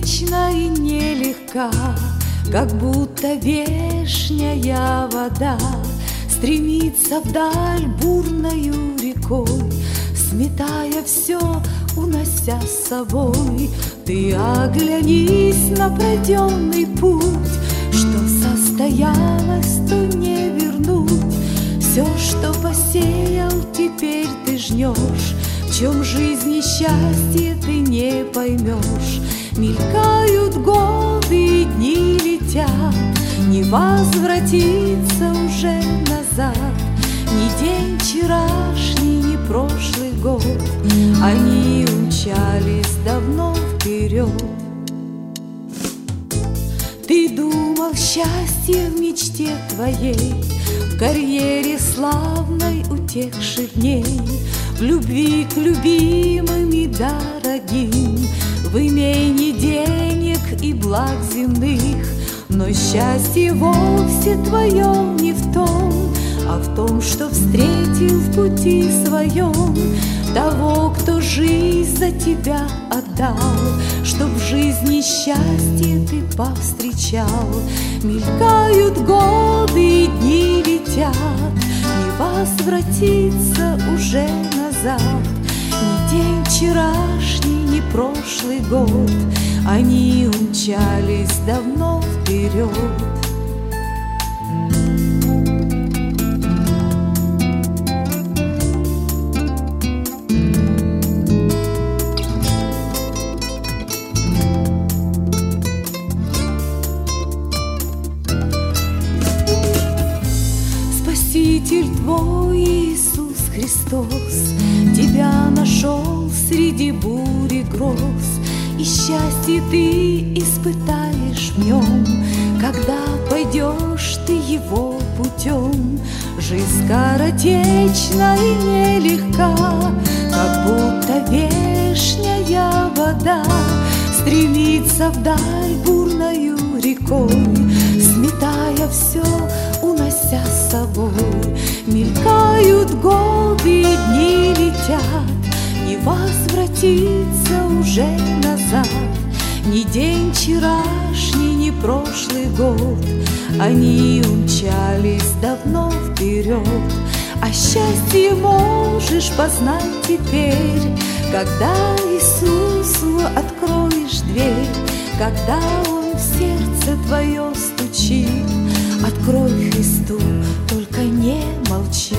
скоротечна и нелегка, как будто вешняя вода стремится вдаль бурною рекой, сметая все, унося с собой. Ты оглянись на пройденный путь, что состоялось, то не вернуть. Все, что посеял, теперь ты жнешь, в чем жизнь и счастье ты не поймешь. Мелькают годы и дни летят, не возвратиться уже назад. Ни день вчерашний, ни прошлый год, они умчались давно вперед. Ты думал, счастье в мечте твоей, в карьере славной утекших дней, в любви к любимым и дорогим, в имении денег и благ земных. Но счастье вовсе твое не в том, а в том, что встретил в пути своем того, кто жизнь за тебя отдал, чтоб в жизни счастье ты повстречал. Мелькают годы и дни летят, не возвратиться уже назад. Ни день вчерашний, ни прошлый год, они умчались давно вперед. Спаситель твой Иисус Христос тебя нашел среди бури гроз, и счастье ты испытаешь в нем, когда пойдешь ты его путем. Жизнь скоротечна и нелегка, как будто вешняя вода стремится вдаль бурною рекой, сметая все, унося с собой. Мелькают годы и дни летят, не возвратиться уже назад. Ни день вчерашний, ни прошлый год, они умчались давно вперед. А счастье можешь познать теперь, когда Иисусу откроешь дверь, когда Он в сердце твое стучит. Открой Христу, только не молчи.